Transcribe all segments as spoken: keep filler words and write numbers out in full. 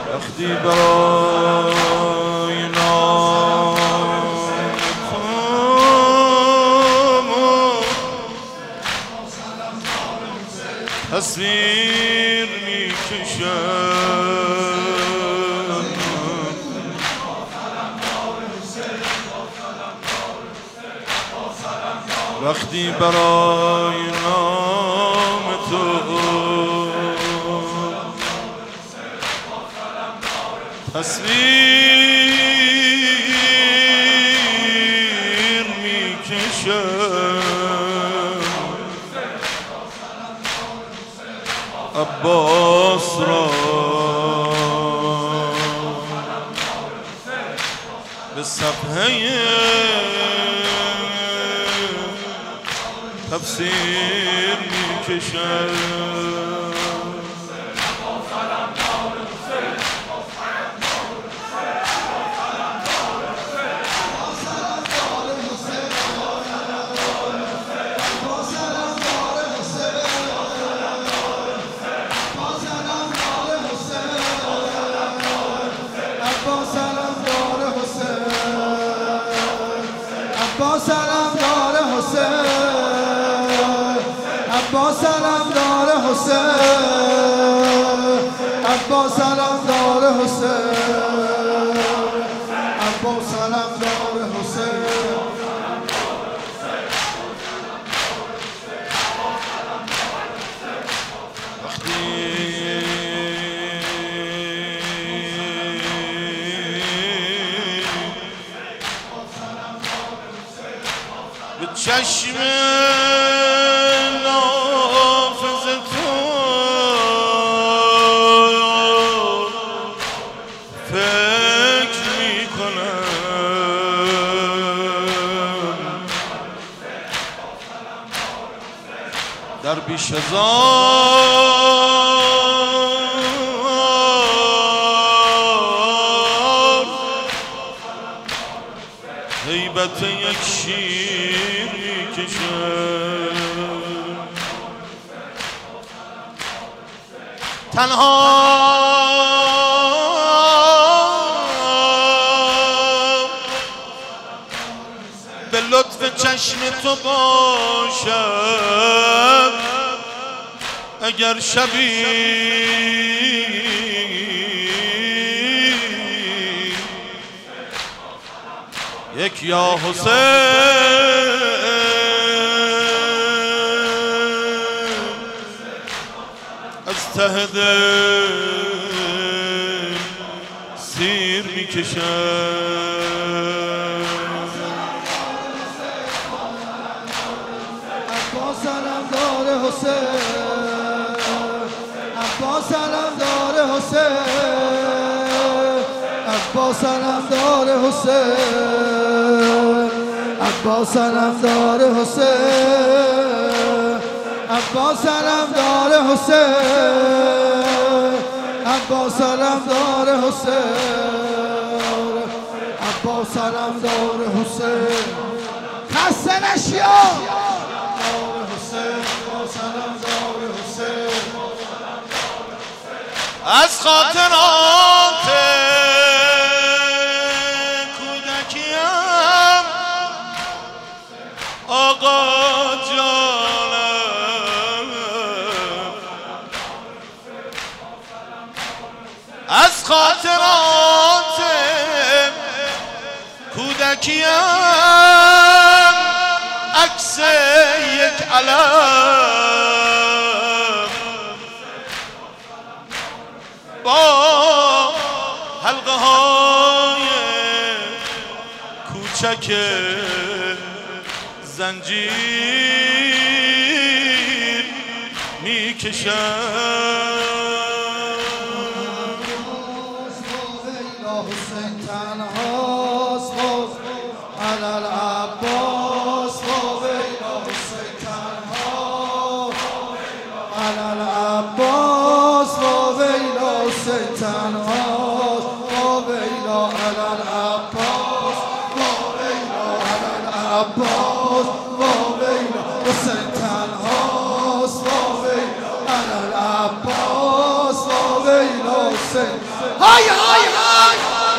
وقتی برای نام تصویر میکشم، وقتی برای نام تو تصویر میکشم، عباس را به صفحه تفسیر میکشم. عباس علمدار حسین، عباس علمدار حسین، عباس علمدار حسین، عباس علمدار حسین. به چشم نافذ تو فکر میکنم، در بیش هزار هیبت یک شیر میکشم، تنها به لطف چشم تو باشم، اگر شبی یک یا حسین از ته دل سیر میکشم. عباس علمدار حسین، عباس علمدار حسین، عباس علمدار حسین، عباس علمدار حسین، عباس علمدار حسین، عباس علمدار حسین، عباس علمدار حسین. خسته نشیا از خاطرات کودکیم آقا جانم، از خاطرات کودکیم عکس یک علم با حلقه های کوچک زنجیر میکشم. حسین تنهاست باز علی العباس، ویلا حسین تنهاست علی العباس، ویلا حسین تنهاست، ویلا علی العباس، ویلا علی العباس، ویلا حسین تنهاست، ویلا علی العباس، ویلا حسین های های های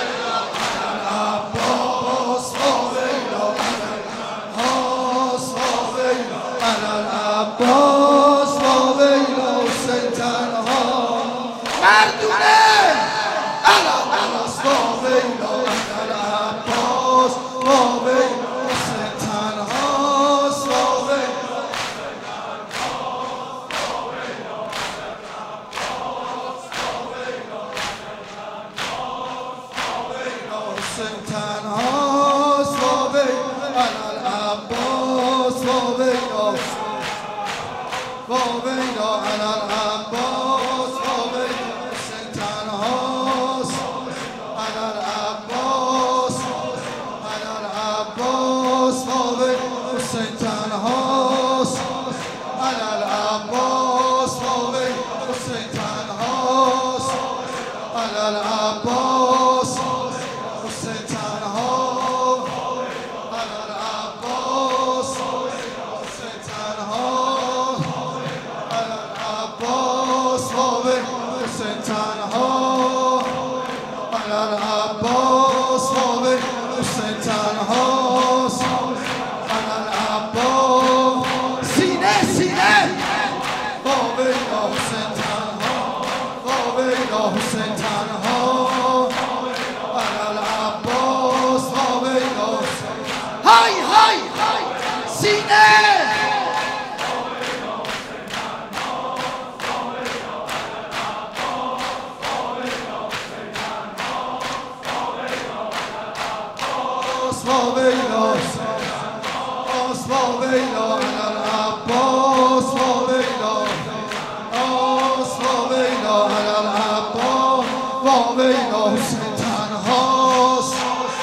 العباس وویلا العباس وویلا العباس وویلا حسین تنها مردونه العباس وویلا العباس وویلا حسین تنهاست وویلا حسین تنهاست وویلا العباس وویلا وویلا العباس وویلا حسین تنهاست العباس العباس وویلا حسین تنهاست العباس وویلا حسین تنهاست العباس حسین تنها العباس حسین تنها العباس وویلا حسین تنها العباس وویلا حسین تنهاست العباس سینه سینه وویلا حسین تنها وویلا حسین تنها العباس وویلا های های سینه وویلا العباس وویلا العباس وویلا العباس وویلا العباس وویلا حسین تنهاست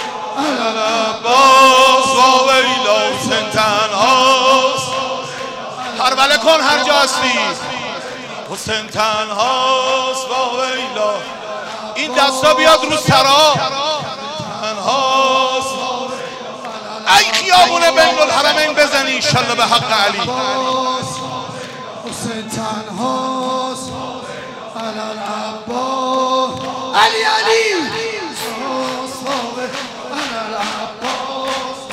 العباس وویلا حسین تنهاست هربله کن هر جا هستی حسین تنهاست وویلا این دستا بیاد رو سرا تنهاست ای خیابون بین الحرمین بزنی انشالله به حق علی حسین تنهاست العباس علی علی العباس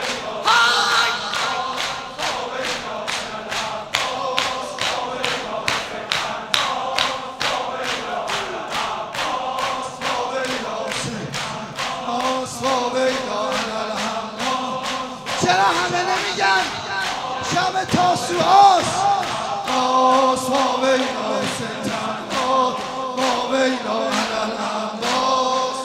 چرا همه نمیگن شب تاسوعاست آس وویلا حسین تنهاست وویلا العباس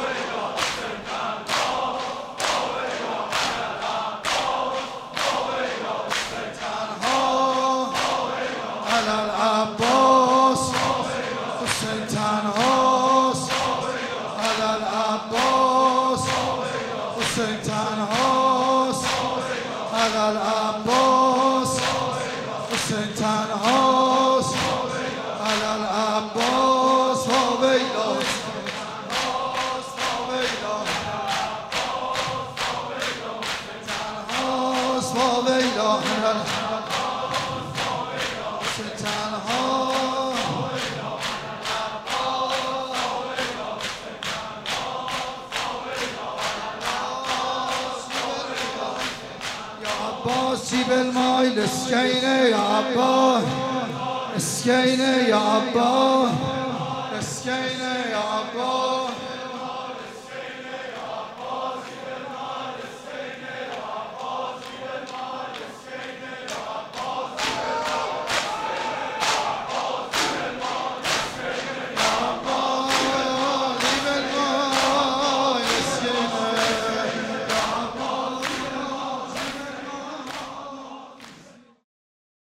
العباس حسین تنهاست العباس حسین تنهاست العباس حسین تنهاست العباس وویلا تنهاست وویلا حسین تنهاست عباس جيب الماي السكينة يا عباس السكينة يا عباس السكينة يا عباس